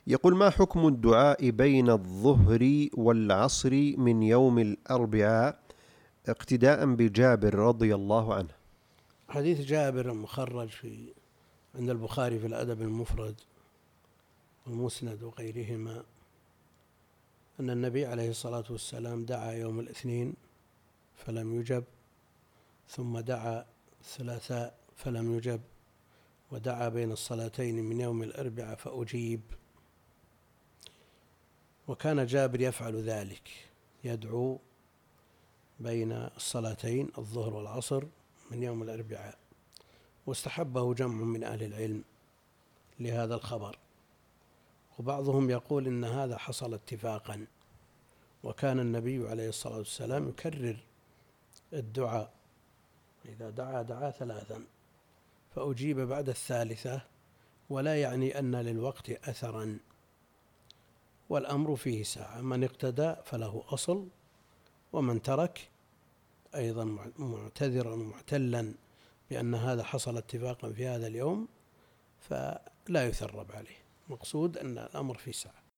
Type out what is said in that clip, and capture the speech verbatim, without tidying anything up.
يقول: ما حكم الدعاء بين الظهر والعصر من يوم الأربعاء اقتداء بجابر رضي الله عنه؟ حديث جابر مخرج في عند البخاري في الأدب المفرد والمسند وغيرهما أن النبي عليه الصلاة والسلام دعا يوم الاثنين فلم يجب، ثم دعا الثلاثاء فلم يجب، ودعا بين الصلاتين من يوم الأربعاء فأجيب. وكان جابر يفعل ذلك، يدعو بين الصلاتين الظهر والعصر من يوم الأربعاء، واستحبه جمع من أهل العلم لهذا الخبر، وبعضهم يقول إن هذا حصل اتفاقا، وكان النبي عليه الصلاة والسلام يكرر الدعاء، إذا دعا دعا ثلاثا فأجيب بعد الثالثة، ولا يعني أن للوقت أثرا، والأمر فيه ساعة، من اقتدى فله أصل، ومن ترك أيضا معتذرا ومعتلا بأن هذا حصل اتفاقا في هذا اليوم فلا يثرب عليه، مقصود أن الأمر فيه ساعة.